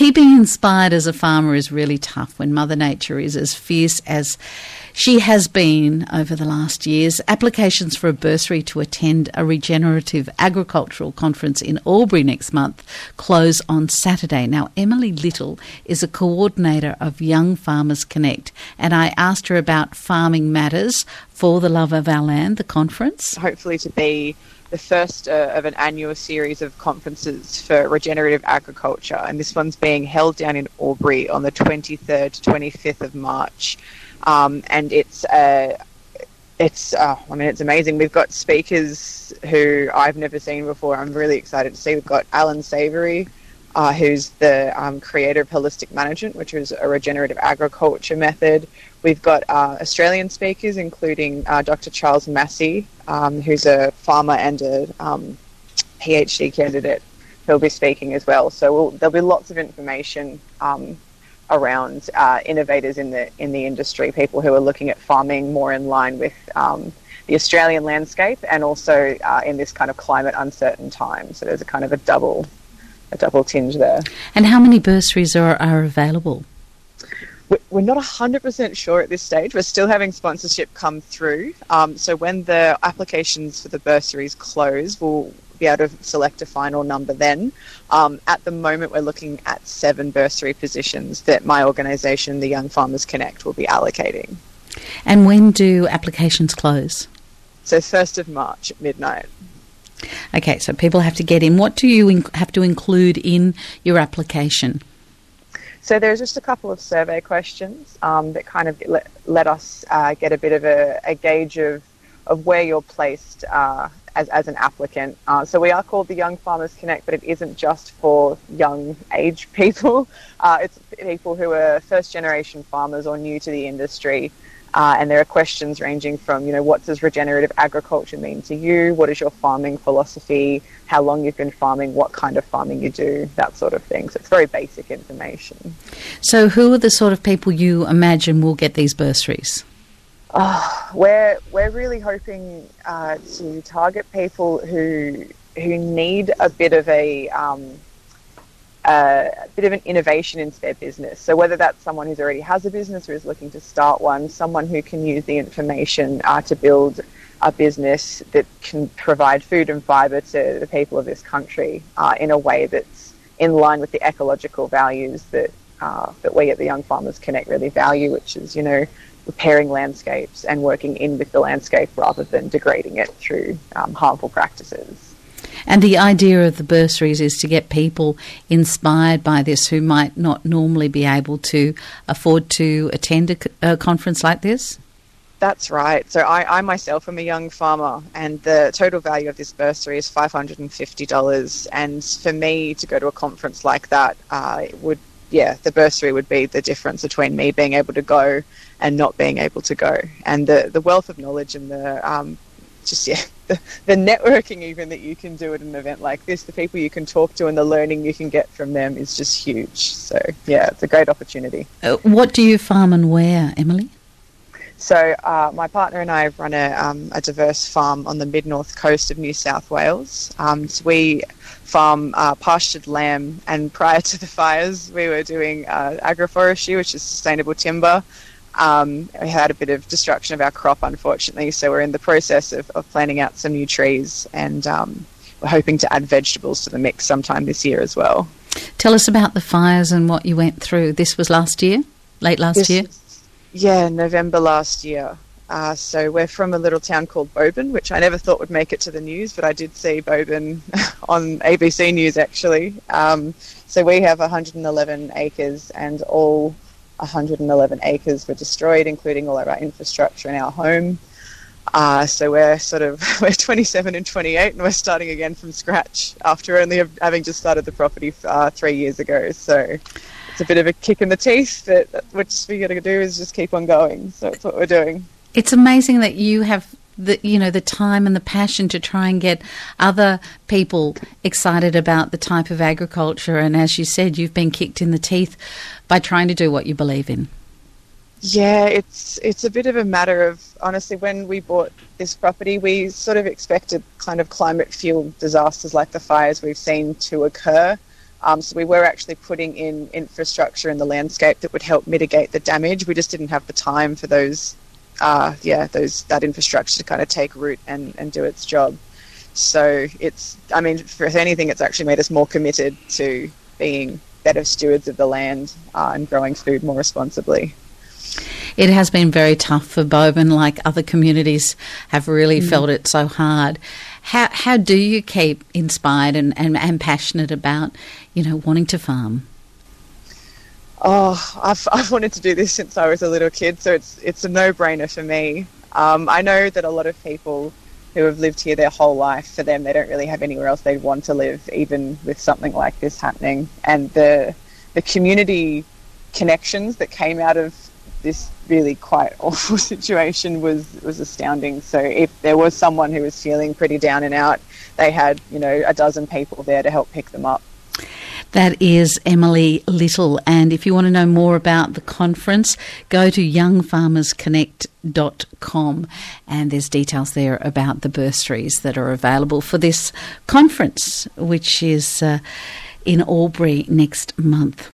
keeping inspired as a farmer is really tough when Mother Nature is as fierce as she has been over the last years. Applications for a bursary to attend a regenerative agricultural conference in Albury next month close on Saturday. Now, Emily Little is a coordinator of Young Farmers Connect, and I asked her about farming matters for the Love of Our Land, the conference. Hopefully to be the first of an annual series of conferences for regenerative agriculture, and this one's being held down in Albury on the 23rd to 25th of March. And it's amazing. We've got speakers who I've never seen before. I'm really excited to see. We've got Alan Savory, who's the creator of Holistic Management, which is a regenerative agriculture method. We've got Australian speakers, including Dr. Charles Massey, who's a farmer and a PhD candidate, who'll be speaking as well. So there'll be lots of information around innovators in the industry, people who are looking at farming more in line with the Australian landscape, and also in this kind of climate uncertain time. So there's a kind of a double tinge there. And how many bursaries are available? We're not 100% sure at this stage. We're still having sponsorship come through. So when the applications for the bursaries close, we'll be able to select a final number then. At the moment, we're looking at 7 bursary positions that my organisation, the Young Farmers Connect, will be allocating. And when do applications close? So 1st of March at midnight. Okay, so people have to get in. What do you have to include in your application? So there's just a couple of survey questions that kind of let us get a bit of a gauge of where you're placed as an applicant. So we are called the Young Farmers Connect, but it isn't just for young age people. It's people who are first generation farmers or new to the industry. And there are questions ranging from, what does regenerative agriculture mean to you? What is your farming philosophy? How long you've been farming? What kind of farming you do? That sort of thing. So it's very basic information. So who are the sort of people you imagine will get these bursaries? We're really hoping to target people who need a bit of an innovation into their business. So whether that's someone who already has a business or is looking to start one, someone who can use the information to build a business that can provide food and fibre to the people of this country in a way that's in line with the ecological values that we at the Young Farmers Connect really value, which is, repairing landscapes and working in with the landscape rather than degrading it through harmful practices. And the idea of the bursaries is to get people inspired by this who might not normally be able to afford to attend a conference like this? That's right. So I myself am a young farmer, and the total value of this bursary is $550. And for me to go to a conference like that, the bursary would be the difference between me being able to go and not being able to go. And the wealth of knowledge and the networking even that you can do at an event like this, the people you can talk to and the learning you can get from them is just huge. So, it's a great opportunity. What do you farm and where, Emily? So my partner and I run a diverse farm on the mid-north coast of New South Wales. So we farm pastured lamb, and prior to the fires we were doing agroforestry, which is sustainable timber. We had a bit of destruction of our crop, unfortunately, so we're in the process of planting out some new trees, and we're hoping to add vegetables to the mix sometime this year as well. Tell us about the fires and what you went through. This was last year? Late last year? Yeah, November last year. So we're from a little town called Boban, which I never thought would make it to the news, but I did see Boban on ABC News, actually. So we have 111 acres, and all 111 acres were destroyed, including all of our infrastructure and our home. So we're 27 and 28, and we're starting again from scratch after only having just started the property 3 years ago. So it's a bit of a kick in the teeth, but what we got to do is just keep on going. So that's what we're doing. It's amazing that you have the time and the passion to try and get other people excited about the type of agriculture. And as you said, you've been kicked in the teeth by trying to do what you believe in. Yeah, it's a bit of a matter of, honestly, when we bought this property, we sort of expected kind of climate fueled disasters like the fires we've seen to occur. So we were actually putting in infrastructure in the landscape that would help mitigate the damage. We just didn't have the time for that infrastructure to kind of take root and do its job. So for anything, it's actually made us more committed to being better stewards of the land and growing food more responsibly. It has been very tough for Boban, like other communities have really felt it so hard. How do you keep inspired and passionate about, wanting to farm? Oh, I've wanted to do this since I was a little kid, so it's a no-brainer for me. I know that a lot of people who have lived here their whole life, for them, they don't really have anywhere else they'd want to live, even with something like this happening. And the community connections that came out of this really quite awful situation was astounding. So if there was someone who was feeling pretty down and out, they had, a dozen people there to help pick them up. That is Emily Little, and if you want to know more about the conference, go to youngfarmersconnect.com, and there's details there about the bursaries that are available for this conference, which is in Albury next month.